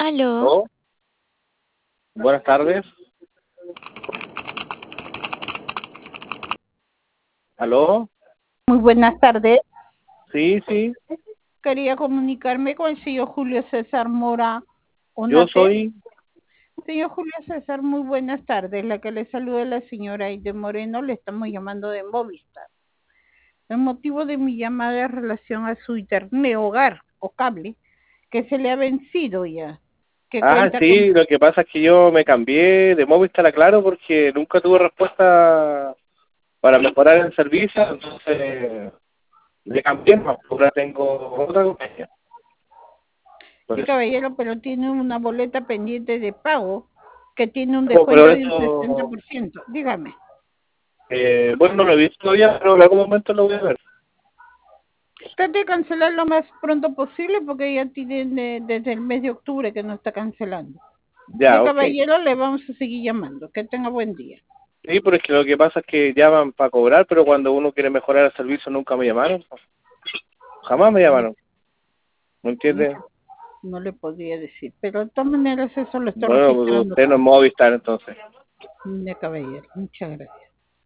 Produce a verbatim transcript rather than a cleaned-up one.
Aló, ¿No? Buenas tardes. ¿Aló? Muy buenas tardes. Sí, sí. Quería comunicarme con el señor Julio César Mora Yo Onate. soy... Señor Julio César, muy buenas tardes. La que le saluda es la señora Aide Moreno. Le estamos llamando de Movistar. El motivo de mi llamada es relación a su internet hogar o cable, que se le ha vencido ya. Que Ah, cuenta con... sí, lo que pasa es que yo me cambié de Movistar a Claro porque nunca tuve respuesta para mejorar el servicio, entonces le cambié, más ahora tengo otra compañía. Por Sí, eso. caballero, pero tiene una boleta pendiente de pago que tiene un No, pero descuento de un sesenta eso, por ciento. Dígame. eh, bueno, no lo he visto todavía, pero en algún momento lo voy a ver. Trate de cancelar lo más pronto posible porque ya tiene desde el mes de octubre que no está cancelando. Ya, Ya, ok. caballero, le vamos a seguir llamando. Que tenga buen día. Sí, pero es que lo que pasa es que llaman para cobrar, pero cuando uno quiere mejorar el servicio nunca me llamaron. Jamás me No, llamaron. ¿Me no, entiendes? no le podría decir. Pero de todas maneras eso lo está Bueno, pues registrando usted no acá. es Movistar entonces. Ya, caballero. Muchas gracias.